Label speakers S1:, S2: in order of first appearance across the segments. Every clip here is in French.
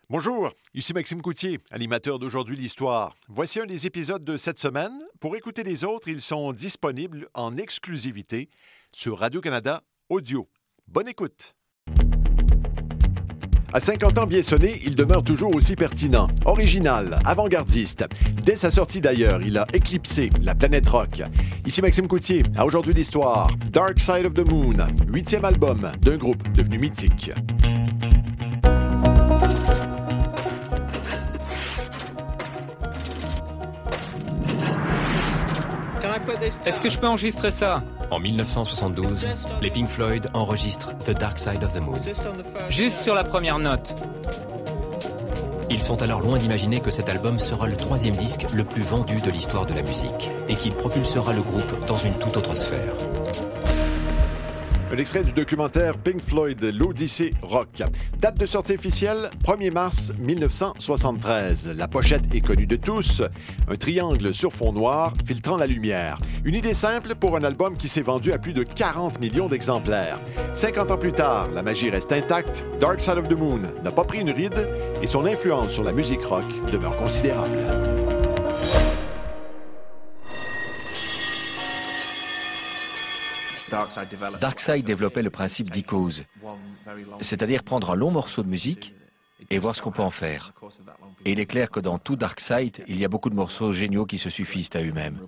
S1: Bonjour, ici Maxime Coutier, animateur d'Aujourd'hui l'Histoire. Voici un des épisodes de cette semaine. Pour écouter les autres, ils sont disponibles en exclusivité sur Radio-Canada Audio. Bonne écoute! À 50 ans bien sonnés, il demeure toujours aussi pertinent, original, avant-gardiste. Dès sa sortie d'ailleurs, il a éclipsé la planète rock. Ici Maxime Coutier, à Aujourd'hui l'Histoire, Dark Side of the Moon, 8e album d'un groupe devenu mythique.
S2: Est-ce que je peux enregistrer ça?
S3: En 1972, les Pink Floyd enregistrent The Dark Side of the Moon.
S2: Juste sur la première note.
S3: Ils sont alors loin d'imaginer que cet album sera le 3e disque le plus vendu de l'histoire de la musique et qu'il propulsera le groupe dans une toute autre sphère.
S1: Un extrait du documentaire Pink Floyd, l'Odyssée rock. Date de sortie officielle, 1er mars 1973. La pochette est connue de tous. Un triangle sur fond noir filtrant la lumière. Une idée simple pour un album qui s'est vendu à plus de 40 millions d'exemplaires. 50 ans plus tard, la magie reste intacte. Dark Side of the Moon n'a pas pris une ride et son influence sur la musique rock demeure considérable.
S4: Darkside développait le principe d'icôse, c'est-à-dire prendre un long morceau de musique et voir ce qu'on peut en faire. Et il est clair que dans tout Darkside, il y a beaucoup de morceaux géniaux qui se suffisent à eux-mêmes.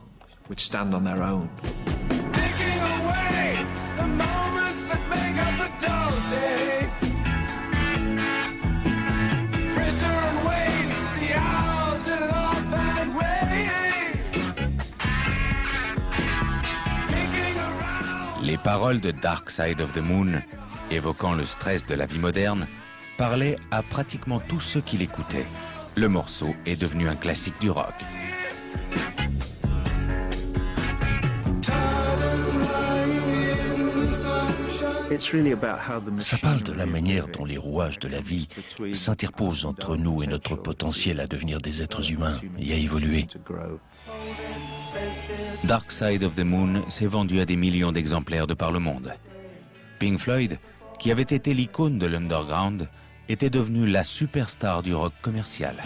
S5: Les paroles de Dark Side of the Moon, évoquant le stress de la vie moderne, parlaient à pratiquement tous ceux qui l'écoutaient. Le morceau est devenu un classique du rock.
S4: Ça parle de la manière dont les rouages de la vie s'interposent entre nous et notre potentiel à devenir des êtres humains et à évoluer.
S5: Dark Side of the Moon s'est vendu à des millions d'exemplaires de par le monde. Pink Floyd, qui avait été l'icône de l'underground, était devenu la superstar du rock commercial.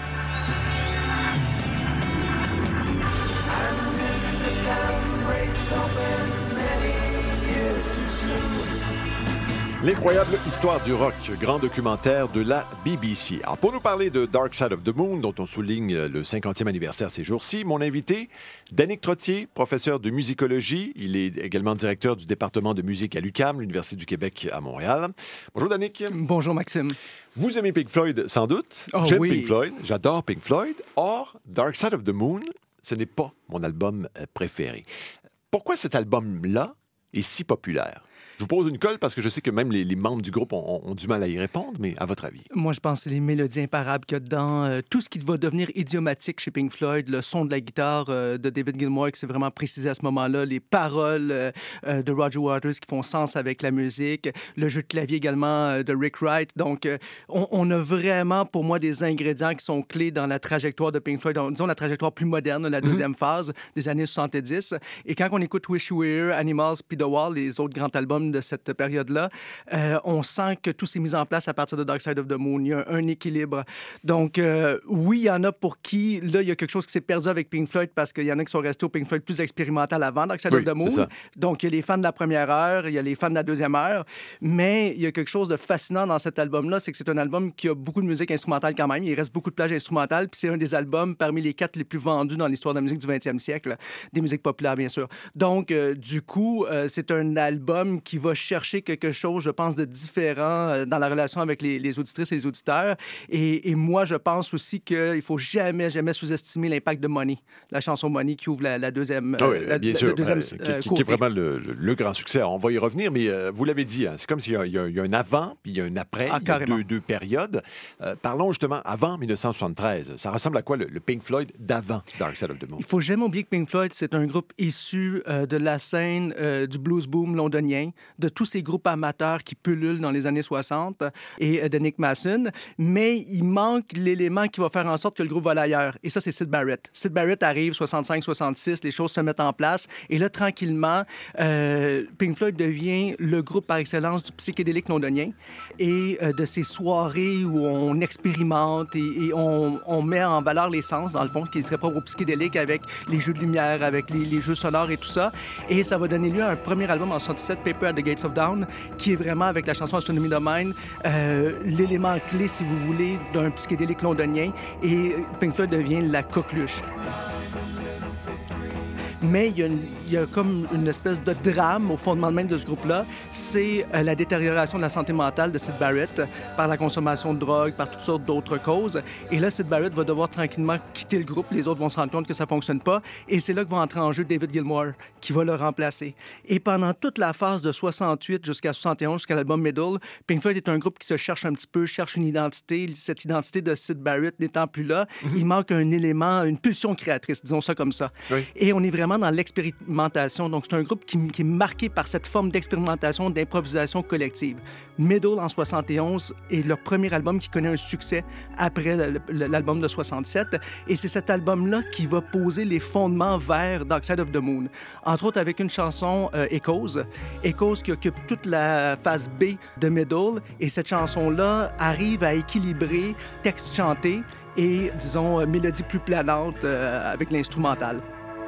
S1: L'incroyable histoire du rock, grand documentaire de la BBC. Alors, pour nous parler de Dark Side of the Moon, dont on souligne le 50e anniversaire ces jours-ci, mon invité, Danick Trottier, professeur de musicologie. Il est également directeur du département de musique à l'UQAM, l'Université du Québec à Montréal. Bonjour Danick.
S6: Bonjour Maxime.
S1: Vous aimez Pink Floyd sans doute.
S6: Oh,
S1: J'aime
S6: oui.
S1: Pink Floyd, j'adore Pink Floyd. Or, Dark Side of the Moon, ce n'est pas mon album préféré. Pourquoi cet album-là est si populaire? Je vous pose une colle parce que je sais que même les membres du groupe ont du mal à y répondre, mais à votre avis?
S6: Moi, je pense que c'est les mélodies imparables qu'il y a dedans. Tout ce qui va devenir idiomatique chez Pink Floyd, le son de la guitare de David Gilmour qui s'est vraiment précisé à ce moment-là, les paroles de Roger Waters qui font sens avec la musique, le jeu de clavier également de Rick Wright. Donc, on a vraiment, pour moi, des ingrédients qui sont clés dans la trajectoire de Pink Floyd, disons la trajectoire plus moderne, la deuxième phase des années 70. Et quand on écoute Wish You Were Here, Animals, puis The Wall, les autres grands albums de cette période-là, on sent que tout s'est mis en place à partir de Dark Side of the Moon. Il y a un équilibre. Donc, oui, il y en a pour qui, là, il y a quelque chose qui s'est perdu avec Pink Floyd parce qu'il y en a qui sont restés au Pink Floyd plus expérimental avant Dark Side of the Moon. Donc, il y a les fans de la première heure, il y a les fans de la deuxième heure, mais il y a quelque chose de fascinant dans cet album-là, c'est que c'est un album qui a beaucoup de musique instrumentale quand même. Il reste beaucoup de plages instrumentales, puis c'est un des albums parmi les 4 les plus vendus dans l'histoire de la musique du 20e siècle, des musiques populaires, bien sûr. Donc, du coup, c'est un album qui va chercher quelque chose, je pense, de différent dans la relation avec les auditrices et les auditeurs. Et moi, je pense aussi qu'il ne faut jamais sous-estimer l'impact de Money, la chanson Money qui ouvre la deuxième...
S1: bien sûr, qui est vraiment le grand succès. On va y revenir, mais vous l'avez dit, hein, c'est comme s'il y a un avant puis il y a un après, il y a deux périodes. Parlons justement avant 1973. Ça ressemble à quoi le Pink Floyd d'avant Dark Side of the Moon?
S6: Il ne faut jamais oublier que Pink Floyd, c'est un groupe issu de la scène du blues boom londonien. de tous ces groupes amateurs qui pullulent dans les années 60 et de Nick Mason, mais il manque l'élément qui va faire en sorte que le groupe va ailleurs. Et ça, c'est Syd Barrett. Syd Barrett arrive 65-66, les choses se mettent en place. Et là, tranquillement, Pink Floyd devient le groupe par excellence du psychédélique londonien et de ces soirées où on expérimente et on met en valeur les sens, dans le fond, qui est très propre au psychédélique avec les jeux de lumière, avec les jeux sonores et tout ça. Et ça va donner lieu à un premier album en 67, Paper at the Gates of Dawn, qui est vraiment, avec la chanson Astronomy of Mind, l'élément clé, si vous voulez, d'un psychédélique londonien. Et Pink Floyd devient la coqueluche. Mais il y a comme une espèce de drame au fondement même de ce groupe-là. C'est la détérioration de la santé mentale de Syd Barrett par la consommation de drogue, par toutes sortes d'autres causes. Et là, Syd Barrett va devoir tranquillement quitter le groupe. Les autres vont se rendre compte que ça ne fonctionne pas. Et c'est là que va entrer en jeu David Gilmour, qui va le remplacer. Et pendant toute la phase de 68 jusqu'à 71, jusqu'à l'album Middle, Pink Floyd est un groupe qui se cherche un petit peu, cherche une identité. Cette identité de Syd Barrett n'étant plus là, il manque un élément, une pulsion créatrice, disons ça comme ça. Oui. Et on est vraiment dans l'expérimentation. Donc, c'est un groupe qui est marqué par cette forme d'expérimentation, d'improvisation collective. Middle, en 71, est leur premier album qui connaît un succès après l'album de 67. Et c'est cet album-là qui va poser les fondements vers Dark Side of the Moon. Entre autres, avec une chanson, Echoes. Echoes qui occupe toute la phase B de Middle. Et cette chanson-là arrive à équilibrer texte chanté et, disons, mélodie plus planante avec l'instrumental.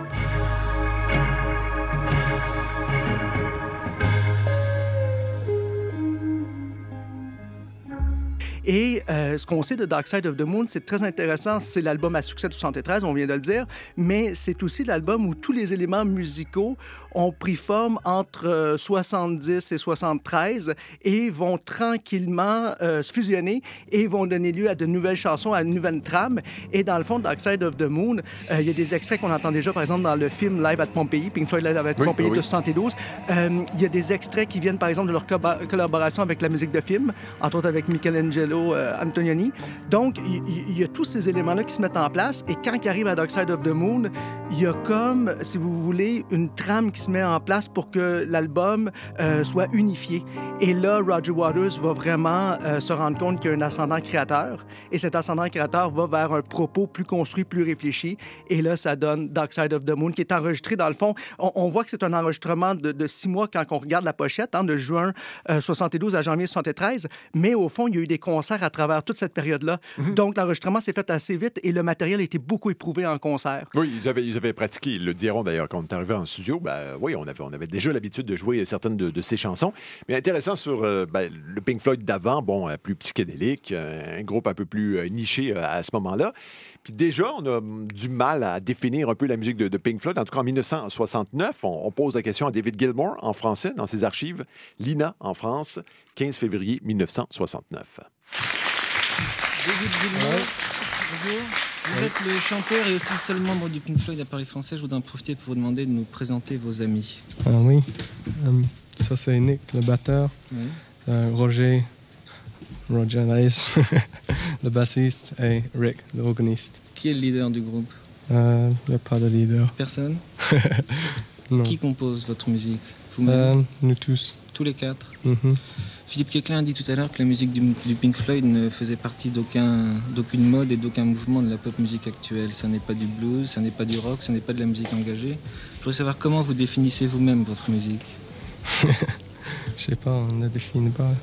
S6: Et ce qu'on sait de Dark Side of the Moon, c'est très intéressant. C'est l'album à succès de 73, on vient de le dire, mais c'est aussi l'album où tous les éléments musicaux ont pris forme entre 70 et 73 et vont tranquillement se fusionner et vont donner lieu à de nouvelles chansons, à une nouvelle trame. Et dans le fond, Dark Side of the Moon, il y a des extraits qu'on entend déjà, par exemple, dans le film Live at Pompeii, Pink Floyd Live at Pompeii de 72. Il y a des extraits qui viennent, par exemple, de leur collaboration avec la musique de film, entre autres avec Michelangelo Antonioni. Donc, il y a tous ces éléments-là qui se mettent en place. Et quand ils arrivent à Dark Side of the Moon, il y a comme, si vous voulez, une trame qui se met en place pour que l'album soit unifié. Et là, Roger Waters va vraiment se rendre compte qu'il y a un ascendant créateur. Et cet ascendant créateur va vers un propos plus construit, plus réfléchi. Et là, ça donne Dark Side of the Moon, qui est enregistré, dans le fond. On voit que c'est un enregistrement de 6 mois quand on regarde la pochette, de juin 72 à janvier 73. Mais au fond, il y a eu des concerts à travers toute cette période-là. Donc, l'enregistrement s'est fait assez vite et le matériel a été beaucoup éprouvé en concert.
S1: Oui, ils avaient pratiqué, ils le diront d'ailleurs quand on est arrivé en studio. Oui, on avait déjà l'habitude de jouer certaines de ces chansons. Mais intéressant sur le Pink Floyd d'avant, plus psychédélique, un groupe un peu plus niché à ce moment-là. Puis déjà, on a du mal à définir un peu la musique de Pink Floyd. En tout cas, en 1969, on pose la question à David Gilmour, en français, dans ses archives. Lina, en France, 15 février 1969.
S7: David Gilmour, bonjour. Vous êtes le chanteur et aussi le seul membre du Pink Floyd à parler français. Je voudrais en profiter pour vous demander de nous présenter vos amis.
S8: Oui, ça c'est Nick, le batteur. Oui. Roger Nice, le bassiste, et Rick, l'organiste.
S7: Qui est le leader du groupe?
S8: Il n'y a pas de leader.
S7: Personne?
S8: Non.
S7: Qui compose votre musique? Vous-même?
S8: Nous tous.
S7: Tous les quatre? Philippe Queclin a dit tout à l'heure que la musique du Pink Floyd ne faisait partie d'aucune mode et d'aucun mouvement de la pop musique actuelle. Ça n'est pas du blues, ça n'est pas du rock, ça n'est pas de la musique engagée. Je voudrais savoir comment vous définissez vous-même votre musique.
S8: Je sais pas, on ne définit pas.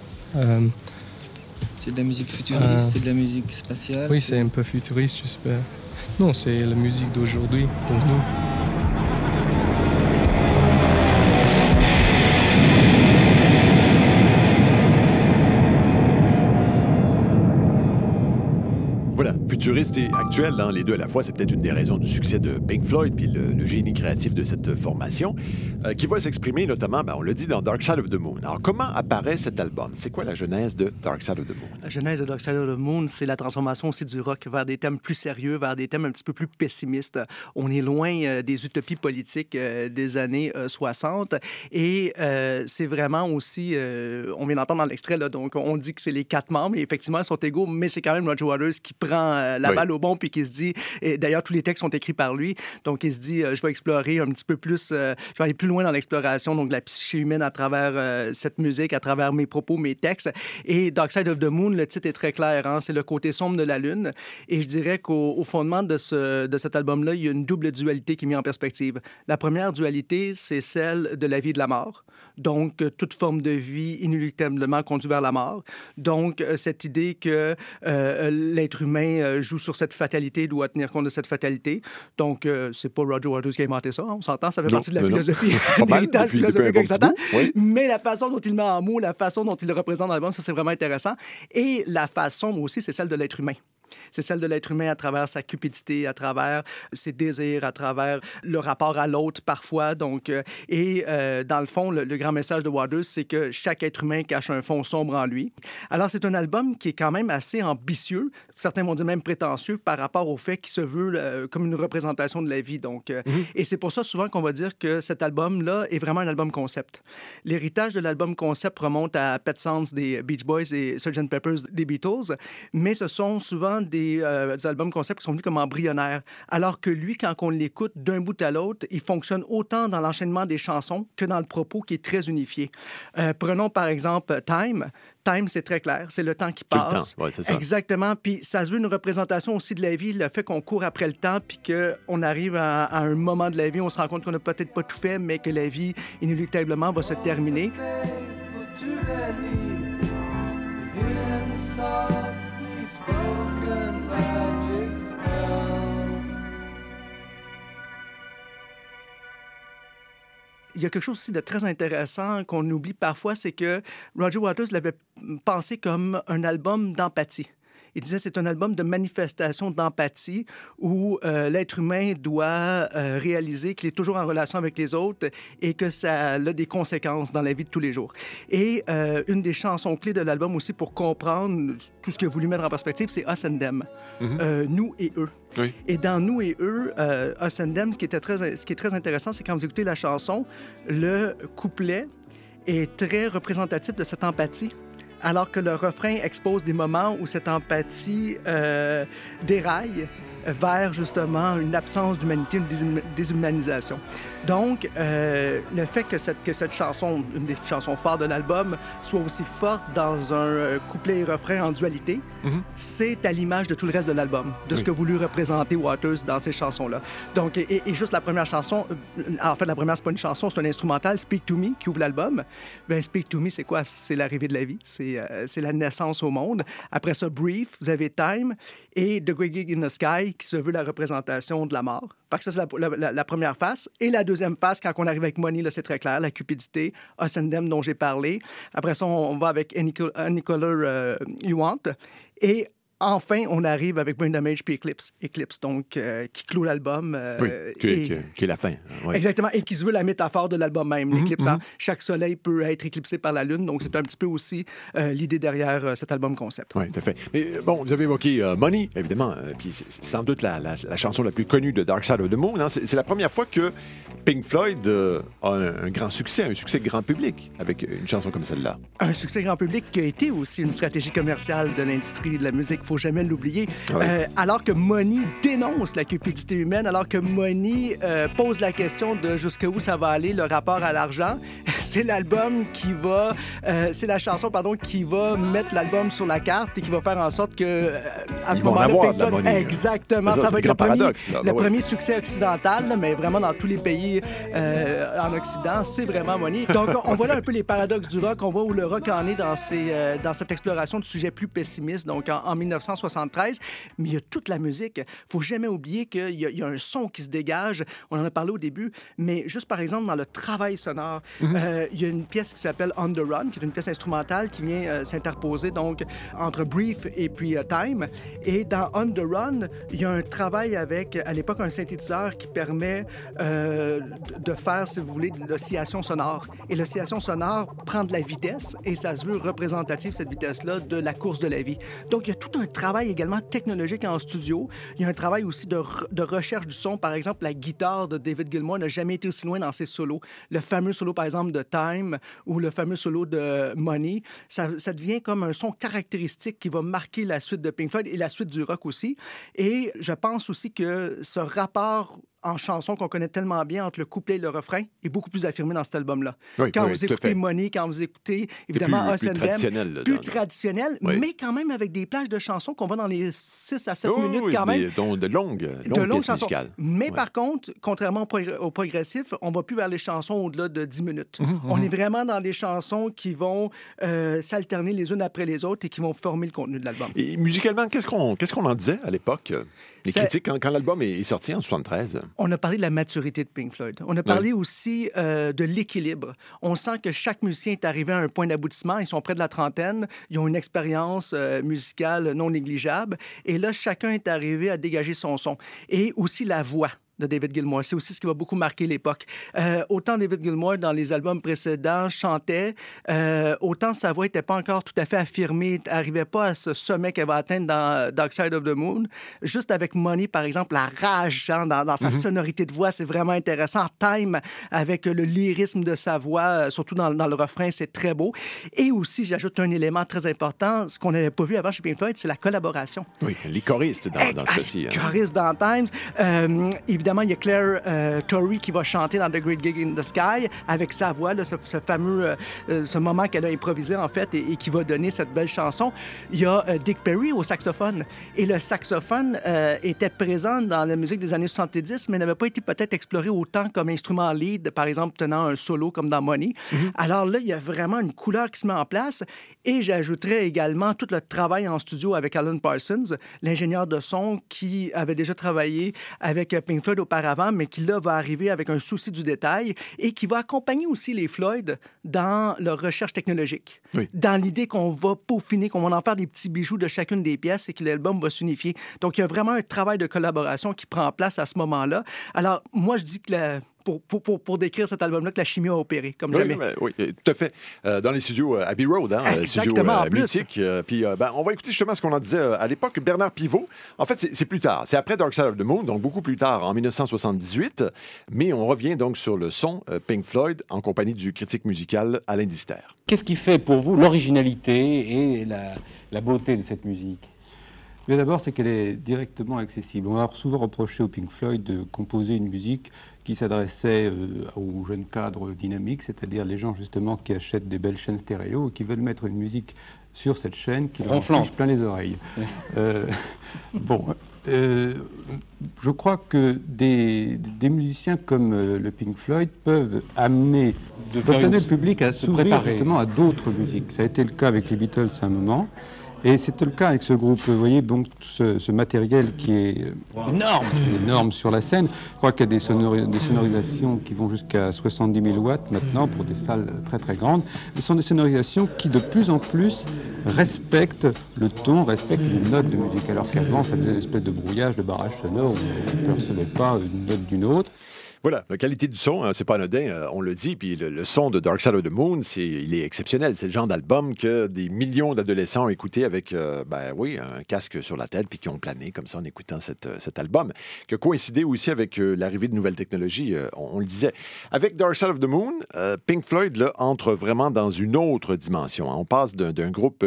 S7: C'est de la musique futuriste, c'est de la musique spatiale?
S8: Oui, c'est un peu futuriste, j'espère. Non, c'est la musique d'aujourd'hui, pour nous.
S1: Voilà, futuriste et actuel, les deux à la fois, c'est peut-être une des raisons du succès de Pink Floyd puis le génie créatif de cette formation, qui va s'exprimer notamment, on l'a dit, dans Dark Side of the Moon. Alors, comment apparaît cet album? C'est quoi la genèse de Dark Side of the Moon?
S6: La genèse de Dark Side of the Moon, c'est la transformation aussi du rock vers des thèmes plus sérieux, vers des thèmes un petit peu plus pessimistes. On est loin des utopies politiques des années 60. Et c'est vraiment aussi, on vient d'entendre dans l'extrait, là, donc on dit que c'est les 4 membres, et effectivement, ils sont égaux, mais c'est quand même Roger Waters qui prend prend la balle au bon puis qui se dit, et d'ailleurs, tous les textes sont écrits par lui, donc il se dit, je vais explorer un petit peu plus, je vais aller plus loin dans l'exploration, donc de la psyché humaine à travers cette musique, à travers mes propos, mes textes. Et Dark Side of the Moon, le titre est très clair, hein? C'est le côté sombre de la Lune. Et je dirais qu'au fondement de cet album-là, il y a une double dualité qui est mise en perspective. La première dualité, c'est celle de la vie et de la mort. Donc, toute forme de vie inéluctablement conduit vers la mort. Donc, cette idée que l'être humain joue sur cette fatalité, doit tenir compte de cette fatalité. Donc, c'est pas Roger Waters qui a inventé ça, on s'entend, ça fait partie de la philosophie, un héritage philosophique occidental. Oui. Mais la façon dont il met en mots, la façon dont il le représente dans l'album, ça, c'est vraiment intéressant. Et la façon aussi, c'est celle de l'être humain. C'est celle de l'être humain à travers sa cupidité, à travers ses désirs, à travers le rapport à l'autre parfois. Donc, dans le fond, le grand message de Waters, c'est que chaque être humain cache un fond sombre en lui. Alors, c'est un album qui est quand même assez ambitieux, certains vont dire même prétentieux, par rapport au fait qu'il se veut comme une représentation de la vie. Donc, et c'est pour ça souvent qu'on va dire que cet album-là est vraiment un album concept. L'héritage de l'album concept remonte à Pet Sounds des Beach Boys et Sgt. Pepper's des Beatles, mais ce sont souvent des albums concept qui sont venus comme embryonnaires. Alors que lui, quand on l'écoute d'un bout à l'autre, il fonctionne autant dans l'enchaînement des chansons que dans le propos qui est très unifié. Prenons par exemple Time. Time, c'est très clair, c'est le temps qui passe.
S1: Le temps, ouais, c'est ça.
S6: Exactement. Puis ça se veut une représentation aussi de la vie, le fait qu'on court après le temps, puis qu'on arrive à un moment de la vie, on se rend compte qu'on n'a peut-être pas tout fait, mais que la vie, inéluctablement, va se terminer. Il y a quelque chose aussi de très intéressant qu'on oublie parfois, c'est que Roger Waters l'avait pensé comme un album d'empathie. Il disait que c'est un album de manifestation d'empathie où l'être humain doit réaliser qu'il est toujours en relation avec les autres et que ça a des conséquences dans la vie de tous les jours. Et une des chansons clés de l'album aussi pour comprendre tout ce qu'il a voulu mettre en perspective, c'est Us and Them, nous et eux. Oui. Et dans Nous et eux, Us and Them, ce qui est très intéressant, c'est quand vous écoutez la chanson, le couplet est très représentatif de cette empathie. Alors que le refrain expose des moments où cette empathie déraille vers, justement, une absence d'humanité, une déshumanisation. Donc, le fait que cette chanson, une des chansons fortes de l'album, soit aussi forte dans un couplet et refrain en dualité, c'est à l'image de tout le reste de l'album, de ce que voulu représenter Waters dans ces chansons-là. Donc, et juste la première chanson, en fait, la première, c'est pas une chanson, c'est un instrumental, Speak to Me, qui ouvre l'album. Ben, Speak to Me, c'est quoi? C'est l'arrivée de la vie, c'est la naissance au monde. Après ça, Brief, vous avez Time, et The Great Gig in the Sky, qui se veut la représentation de la mort. Fait que ça, c'est la première face. Et la deuxième face, quand on arrive avec Money, là, c'est très clair, la cupidité, Us and Them, dont j'ai parlé. Après ça, on va avec Any Color You Want. Et enfin, on arrive avec Brain Damage puis Eclipse, donc qui clôt l'album.
S1: Oui, qui est la fin. Oui.
S6: Exactement, et qui se veut la métaphore de l'album même, l'Eclipse. Hein? Chaque soleil peut être éclipsé par la Lune, donc c'est un petit peu aussi l'idée derrière cet album concept.
S1: Oui, tout à fait. Mais bon, vous avez évoqué Money, évidemment, puis c'est sans doute la chanson la plus connue de Dark Side of the Moon. Hein? C'est la première fois que Pink Floyd a un grand succès, un succès grand public, avec une chanson comme celle-là. Un
S6: succès grand public qui a été aussi une stratégie commerciale de l'industrie de la musique. Faut jamais l'oublier. Alors que Money dénonce la cupidité humaine, alors que Money pose la question de jusqu'où ça va aller, le rapport à l'argent, c'est l'album qui va... c'est la chanson, pardon, qui va mettre l'album sur la carte et qui va faire en sorte que à ce moment-là, exactement, ça va être le premier succès occidental, là, mais vraiment dans tous les pays en Occident, c'est vraiment Money. Donc, on voit là un peu les paradoxes du rock. On voit où le rock en est dans cette exploration de sujets plus pessimistes, donc en 1973. Mais il y a toute la musique. Il ne faut jamais oublier qu'il y a un son qui se dégage. On en a parlé au début, mais juste par exemple dans le travail sonore, il y a une pièce qui s'appelle On the Run, qui est une pièce instrumentale qui vient s'interposer donc entre Brief et puis Time. Et dans On the Run, il y a un travail avec, à l'époque, un synthétiseur qui permet de faire, si vous voulez, de l'oscillation sonore. Et l'oscillation sonore prend de la vitesse et ça se veut représentatif, cette vitesse-là, de la course de la vie. Donc, il y a tout un travail également technologique en studio. Il y a un travail aussi de recherche du son. Par exemple, la guitare de David Gilmour n'a jamais été aussi loin dans ses solos. Le fameux solo, par exemple, de Time ou le fameux solo de Money, ça devient comme un son caractéristique qui va marquer la suite de Pink Floyd et la suite du rock aussi. Et je pense aussi que ce rapport en chanson qu'on connaît tellement bien entre le couplet et le refrain est beaucoup plus affirmé dans cet album-là.
S1: Oui,
S6: quand
S1: oui,
S6: vous
S1: tout à
S6: écoutez
S1: fait.
S6: Money, quand vous écoutez évidemment Us
S1: plus
S6: and Them,
S1: traditionnel. Là,
S6: plus traditionnel,
S1: Oui.
S6: mais quand même avec des plages de chansons qu'on va dans les 6 à 7
S1: Oh,
S6: minutes
S1: oui,
S6: quand même.
S1: de longues pièces musicales.
S6: Mais
S1: Ouais.
S6: par contre, contrairement au progressif, on va plus vers les chansons au-delà de 10 minutes. On est vraiment dans des chansons qui vont s'alterner les unes après les autres et qui vont former le contenu de l'album.
S1: Et musicalement, qu'est-ce qu'on en disait à l'époque? Les
S6: Ça-
S1: critiques, quand l'album est sorti en 73.
S6: On a parlé de la maturité de Pink Floyd. On a parlé aussi de l'équilibre. On sent que chaque musicien est arrivé à un point d'aboutissement. Ils sont près de la trentaine. Ils ont une expérience musicale non négligeable. Et là, chacun est arrivé à dégager son son. Et aussi la voix de David Gilmour. C'est aussi ce qui va beaucoup marquer l'époque. Autant David Gilmour, dans les albums précédents, chantait, autant sa voix n'était pas encore tout à fait affirmée, n'arrivait pas à ce sommet qu'elle va atteindre dans Dark Side of the Moon. Juste avec Money, par exemple, la rage dans sa sonorité de voix, c'est vraiment intéressant. Time, avec le lyrisme de sa voix, surtout dans le refrain, c'est très beau. Et aussi, j'ajoute un élément très important, ce qu'on n'avait pas vu avant chez Pink Floyd, c'est la collaboration.
S1: Oui, les choristes dans ce cas-ci.
S6: Les choristes dans Times. Évidemment, il y a Claire Torrey qui va chanter dans The Great Gig in the Sky avec sa voix, là, ce fameux ce moment qu'elle a improvisé, en fait, et qui va donner cette belle chanson. Il y a Dick Perry au saxophone. Et le saxophone était présent dans la musique des années 70, mais n'avait pas été peut-être exploré autant comme instrument lead, par exemple, tenant un solo comme dans Money. Alors là, il y a vraiment une couleur qui se met en place. Et j'ajouterais également tout le travail en studio avec Alan Parsons, l'ingénieur de son qui avait déjà travaillé avec Pink Floyd auparavant, mais qui, là, va arriver avec un souci du détail et qui va accompagner aussi les Floyd dans leur recherche technologique.
S1: Oui.
S6: Dans l'idée qu'on va peaufiner, qu'on va en faire des petits bijoux de chacune des pièces et que l'album va s'unifier. Donc, il y a vraiment un travail de collaboration qui prend place à ce moment-là. Alors, moi, je dis que pour décrire cet album-là, que la chimie a opéré, comme jamais.
S1: Oui, tout à fait. Dans les studios Abbey Road, studio
S6: Exactement, en plus.
S1: mythique. Puis, on va écouter justement ce qu'on en disait à l'époque. Bernard Pivot, en fait, c'est plus tard. C'est après Dark Side of the Moon, donc beaucoup plus tard, en 1978. Mais on revient donc sur le son Pink Floyd en compagnie du critique musical Alain Dister.
S9: Qu'est-ce qui fait pour vous l'originalité et la beauté de cette musique ?
S10: Mais d'abord, c'est qu'elle est directement accessible. On a souvent reproché au Pink Floyd de composer une musique qui s'adressait aux jeunes cadres dynamiques, c'est-à-dire les gens justement qui achètent des belles chaînes stéréo et qui veulent mettre une musique sur cette chaîne qui leur enfle plein les oreilles. Je crois que des musiciens comme le Pink Floyd peuvent amener le public à s'ouvrir justement à d'autres musiques. Ça a été le cas avec les Beatles à un moment. Et c'est le cas avec ce groupe. Vous voyez, donc, ce matériel qui est énorme sur la scène. Je crois qu'il y a des sonorisations qui vont jusqu'à 70 000 watts maintenant pour des salles très très grandes. Ce sont des sonorisations qui de plus en plus respectent le ton, respectent les notes de musique. Alors qu'avant, ça faisait une espèce de brouillage, de barrage sonore où on ne percevait pas une note d'une autre.
S1: Voilà, la qualité du son, c'est pas anodin, on le dit, puis le son de Dark Side of the Moon, il est exceptionnel. C'est le genre d'album que des millions d'adolescents ont écouté avec, un casque sur la tête, puis qui ont plané comme ça en écoutant cet album, qui a coïncidé aussi avec l'arrivée de nouvelles technologies, on le disait. Avec Dark Side of the Moon, Pink Floyd là, entre vraiment dans une autre dimension. On passe d'un groupe,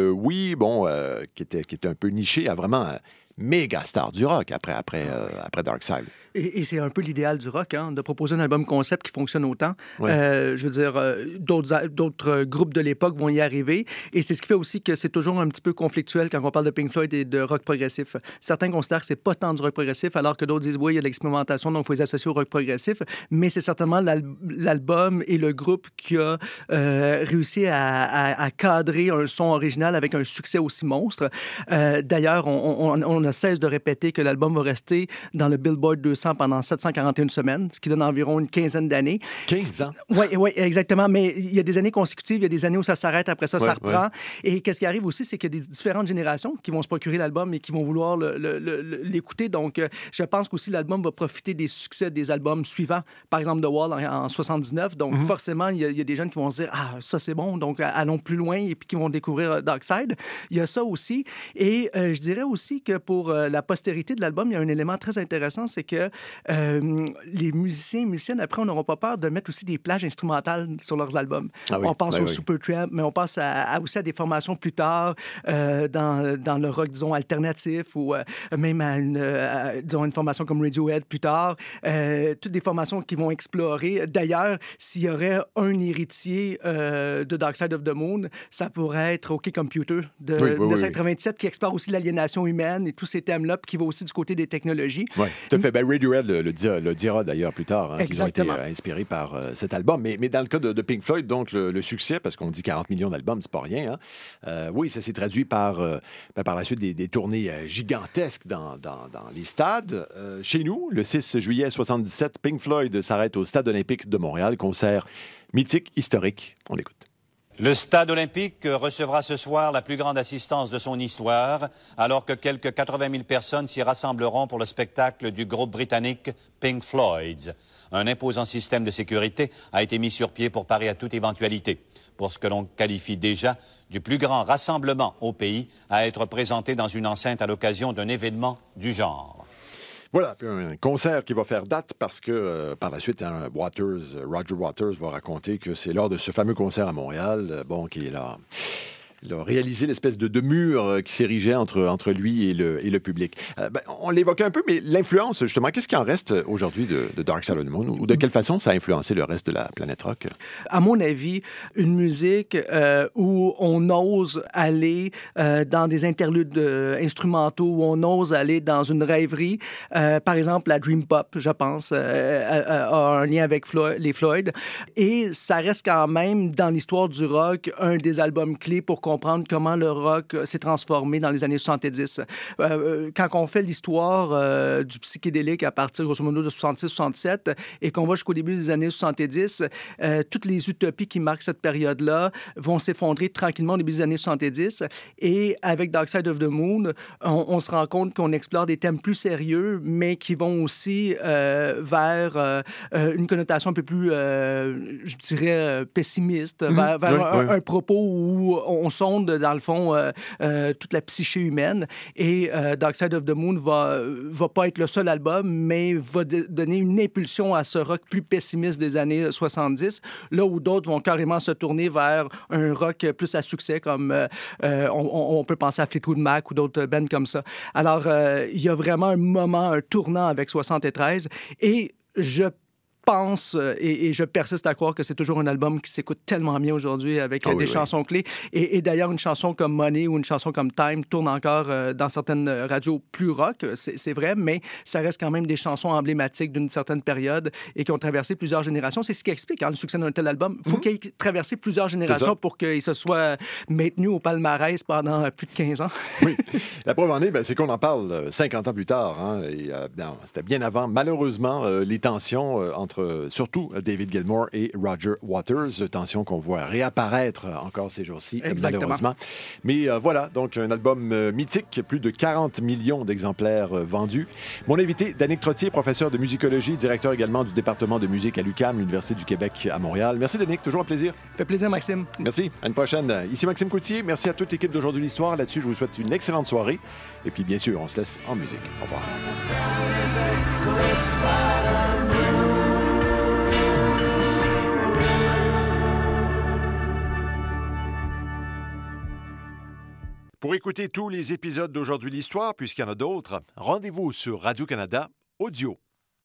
S1: qui était un peu niché à vraiment méga star du rock après Dark Side.
S6: Et c'est un peu l'idéal du rock, de proposer un album concept qui fonctionne autant.
S1: Ouais.
S6: Je veux dire, d'autres groupes de l'époque vont y arriver. Et c'est ce qui fait aussi que c'est toujours un petit peu conflictuel quand on parle de Pink Floyd et de rock progressif. Certains considèrent que c'est pas tant du rock progressif, alors que d'autres disent, oui, il y a de l'expérimentation, donc il faut les associer au rock progressif. Mais c'est certainement l'album et le groupe qui a réussi à cadrer un son original avec un succès aussi monstre. D'ailleurs, on ne cesse de répéter que l'album va rester dans le Billboard 200 pendant 741 semaines, ce qui donne environ une quinzaine d'années.
S1: 15 ans?
S6: Oui, exactement. Mais il y a des années consécutives, il y a des années où ça s'arrête, après ça, ça reprend. Ouais. Et qu'est-ce qui arrive aussi, c'est qu'il y a des différentes générations qui vont se procurer l'album et qui vont vouloir l'écouter. Donc, je pense qu'aussi l'album va profiter des succès des albums suivants. Par exemple, The Wall en 79. Donc, forcément, il y a des jeunes qui vont se dire « Ah, ça, c'est bon. Donc, allons plus loin. » et puis qui vont découvrir Dark Side. Il y a ça aussi. Et je dirais aussi que pour la postérité de l'album, il y a un élément très intéressant, c'est que les musiciens et musiciennes, après, n'auront pas peur de mettre aussi des plages instrumentales sur leurs albums. Ah oui, on pense au Supertramp, mais on pense aussi à des formations plus tard dans le rock, disons, alternatif ou même à une formation comme Radiohead plus tard. Toutes des formations qui vont explorer. D'ailleurs, s'il y aurait un héritier de Dark Side of the Moon, ça pourrait être OK Computer de 1997 qui explore aussi l'aliénation humaine et tous ces thèmes-là, puis qui va aussi du côté des technologies. Oui,
S1: tout à fait. Ben, Radiohead le dira d'ailleurs plus tard, qu'ils ont été inspirés par cet album. Mais dans le cas de Pink Floyd, donc le succès, parce qu'on dit 40 millions d'albums, c'est pas rien. Hein? Oui, ça s'est traduit par la suite des tournées gigantesques dans les stades. Chez nous, le 6 juillet 1977, Pink Floyd s'arrête au Stade olympique de Montréal. Concert mythique, historique. On l'écoute.
S11: Le Stade olympique recevra ce soir la plus grande assistance de son histoire, alors que quelques 80 000 personnes s'y rassembleront pour le spectacle du groupe britannique Pink Floyd. Un imposant système de sécurité a été mis sur pied pour parer à toute éventualité, pour ce que l'on qualifie déjà du plus grand rassemblement au pays à être présenté dans une enceinte à l'occasion d'un événement du genre.
S1: Voilà, un concert qui va faire date parce que par la suite, Roger Waters va raconter que c'est lors de ce fameux concert à Montréal, qu'il a réalisé l'espèce de mur qui s'érigeait entre lui et le public. On l'évoquait un peu, mais l'influence, justement, qu'est-ce qui en reste aujourd'hui de Dark Side of the Moon? Ou de quelle façon ça a influencé le reste de la planète rock?
S6: À mon avis, une musique où on ose aller dans des interludes instrumentaux, où on ose aller dans une rêverie. Par exemple, la Dream Pop, je pense, a un lien avec les Floyd. Et ça reste quand même, dans l'histoire du rock, un des albums clés pour comprendre comment le rock s'est transformé dans les années 70. Quand on fait l'histoire du psychédélique à partir, grosso modo, de 66-67 et qu'on va jusqu'au début des années 70, toutes les utopies qui marquent cette période-là vont s'effondrer tranquillement au début des années 70. Et avec Dark Side of the Moon, on se rend compte qu'on explore des thèmes plus sérieux, mais qui vont aussi vers une connotation un peu plus, je dirais, pessimiste, vers un propos où on sonde, dans le fond, toute la psyché humaine. Et Dark Side of the Moon va pas être le seul album, mais va donner une impulsion à ce rock plus pessimiste des années 70, là où d'autres vont carrément se tourner vers un rock plus à succès, comme on peut penser à Fleetwood Mac ou d'autres bands comme ça. Alors, il y a vraiment un tournant avec 73, et je pense et je persiste à croire que c'est toujours un album qui s'écoute tellement bien aujourd'hui avec des chansons clés. Et d'ailleurs, une chanson comme Money ou une chanson comme Time tourne encore dans certaines radios plus rock, c'est vrai, mais ça reste quand même des chansons emblématiques d'une certaine période et qui ont traversé plusieurs générations. C'est ce qui explique le succès d'un tel album. Il faut qu'il ait traversé plusieurs générations pour qu'il se soit maintenu au palmarès pendant plus de 15 ans.
S1: Oui. La preuve en est, c'est qu'on en parle 50 ans plus tard. Hein, et, c'était bien avant, malheureusement, les tensions entre surtout David Gilmour et Roger Waters, tension qu'on voit réapparaître encore ces jours-ci, malheureusement. Mais voilà, donc un album mythique, plus de 40 millions d'exemplaires vendus. Mon invité, Danick Trottier, professeur de musicologie, directeur également du département de musique à l'UQAM, l'Université du Québec à Montréal. Merci Danick, toujours un plaisir.
S6: Ça fait plaisir, Maxime.
S1: Merci, à une prochaine. Ici Maxime Coutier, merci à toute l'équipe d'Aujourd'hui l'Histoire. Là-dessus, je vous souhaite une excellente soirée. Et puis bien sûr, on se laisse en musique. Au revoir. Pour écouter tous les épisodes d'Aujourd'hui l'Histoire, puisqu'il y en a d'autres, rendez-vous sur Radio-Canada Audio.